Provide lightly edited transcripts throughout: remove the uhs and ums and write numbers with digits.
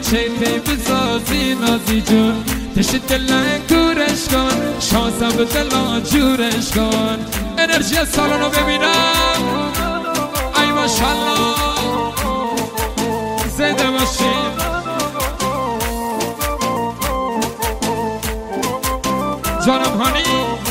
چه بسازی نازی جون تشت دلنگ دورش کن شانسم به دلا جورش کن انرژی سالانو ببینم ای ماشالله زنده باشین جانم هانی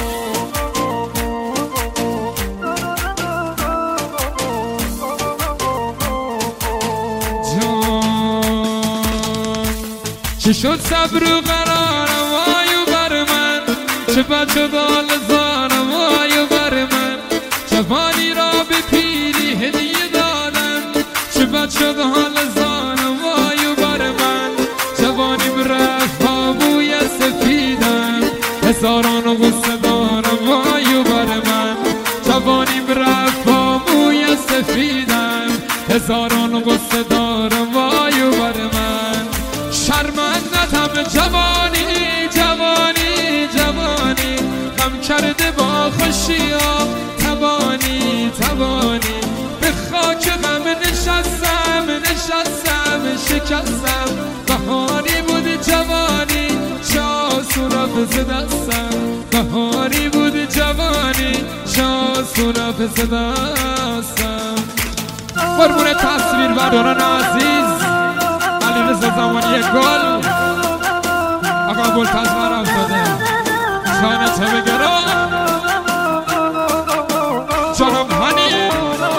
چه شد صبر و قرارم وایو بر من چه بد شد حال زارم وایو بر من جوانی را به پیری هدیه دادم چه بد شد حال زارم وایو بر من جوانیم رفت با بوی سفیدم هزاران و غصه دارم وایو بر من جوانیم رفت با بوی سفیدم هزاران و غصه دارم وایو بر من شرمندتم جوانی جوانی جوانی غم کرده با خوشیا تبانی تبانی به خاک غم نشستم نشستم شکستم بهاری بود جوانی شاسونا پس دستم بهاری بود جوانی شاسونا پس دستم قربون تصویر برداران عزیز رضا زمانی گل آقا بلتز برم داده شانه تو بگرم جانم هنی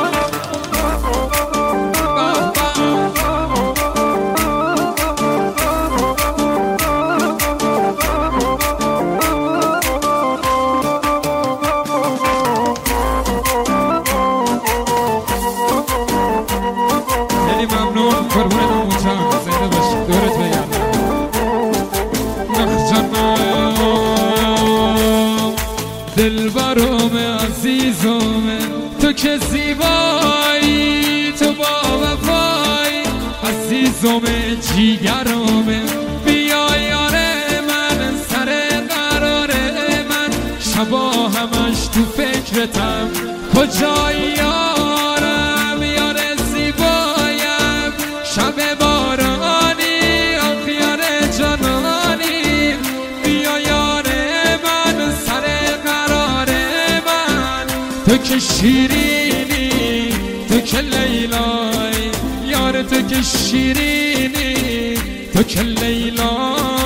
خیلی ممنون قربون دلبرم عزیزم تو که زیبایی تو با وفایی عزیزم جیگرم بیا یار من سر قرار من شبا همش تو فکرتم کجایی یارم یار زیبایم شب بارانی آخیار جانانی بیا یار من سر تو که شیرینی تو که لیلای یار تو که شیرینی تو که لیلای